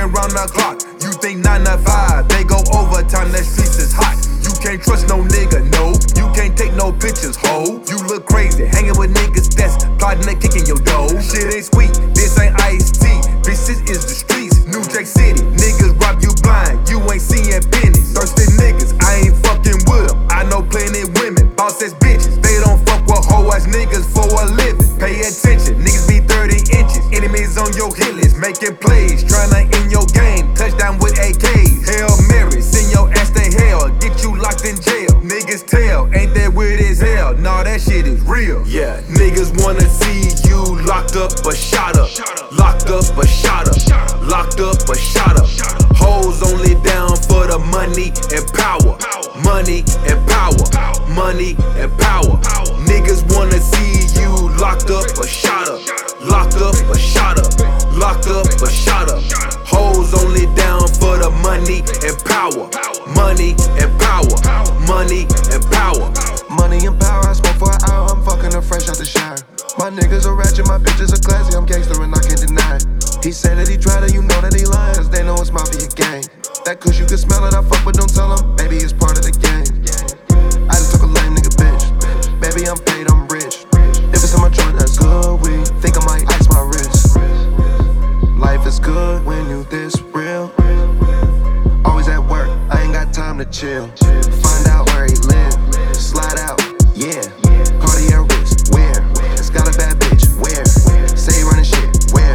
working round the clock. You think 9 to 5, they go overtime, the streets is hot. You can't trust no nigga, no. You can't take no pictures, ho. You look crazy, hanging with niggas that's plotting to kick in your dough. Shit ain't sweet, this ain't iced tea. This is the streets, New Jack City. Niggas rob you blind, you ain't seeing pennies. Thirsty niggas, I ain't fucking with them. I know plenty women, boss ass bitches. They don't fuck with hoe ass niggas for a living. Pay attention, niggas be 30 inches. Enemies on your hit list, making plays, tryna end your game. Touchdown with AKs, Hail Mary, send your ass to hell, get you locked in jail. Niggas tell, ain't that weird as hell? Nah, that shit is real. Yeah, niggas wanna see you locked up or shot up. Locked up or shot up. Locked up or shot up. Hoes only down for the money and power. Money and power. Money and power. Niggas wanna see you locked up or shot up. Locked up or shot up. Locked up or shot up. Hoes only down for the money and power. Money and power. Money and power. Money and power, I smoke for an hour, I'm fucking her fresh out the shower. My niggas are ratchet, my bitches are classy, I'm gangster and I can't deny it. He said that he tried it, you know that he lying, cause they know it's mafia gang. That kush, you can smell it, I fuck but don't tell him, baby it's part of the game. I just took a lame nigga bitch, baby I'm paid, I'm rich. If it's in my joint, that's good, we think I might ice my wrist. Life is good when you this real. Always at work, I ain't got time to chill. Find out where he live, slide out, yeah. Cartier wrist, where? It's got a bad bitch, where? Say running shit, where?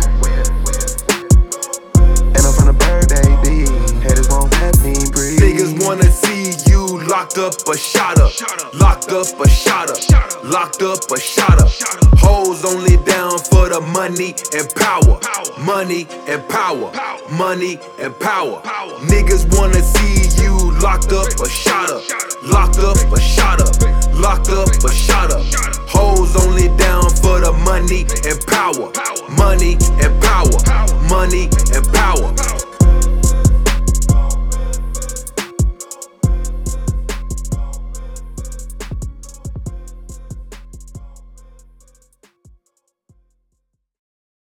And I'm from the bird, baby. Haters won't let me breathe. Niggas wanna see you locked up or shot up. Locked up or shot up. Locked up or shot up. Hoes only down for the money and power. Money and power. Money and power. Niggas wanna see you locked up or shot up. Locked up or shot up. Locked up or shot up. Hoes only down for the money and power. Money and power. Money and power.